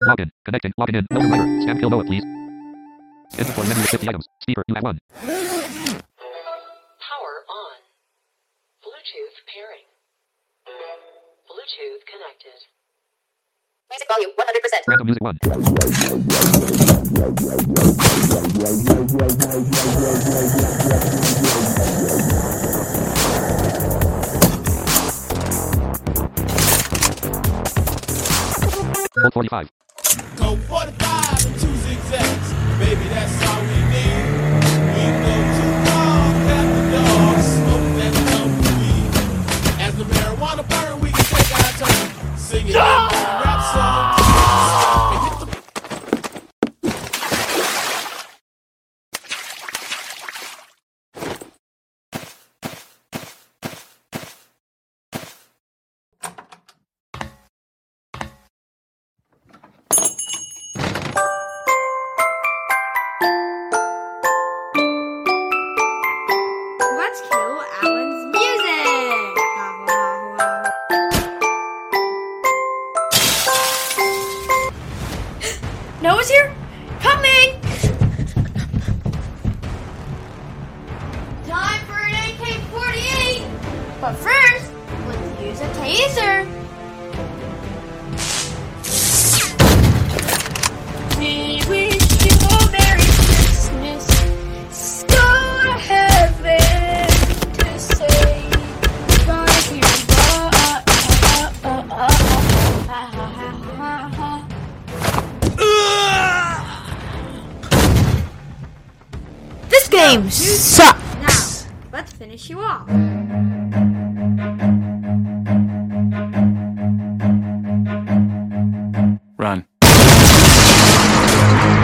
Login. Connecting. Logging in. Welcome writer. Scan kill Noah, please. Inventory menu with 50 items. Speaker, you have 1. Power on. Bluetooth pairing. Bluetooth connected. Music volume 100%. Random music 1. Volt 45. Go 45 and 2 zigzags. Baby, that's all we need. We go too long, got the dog, smoke that tumbleweed. As the marijuana burn, we can take our turn. Singing that rap song. Stop and hit the Let's kill Alan's music! Noah's here? Coming! Time for an AK-48! But first, let's use a taser! We wish you a Merry Christmas. Go to heaven to say goodbye to your This game sucks! Now, let's finish you off. Run.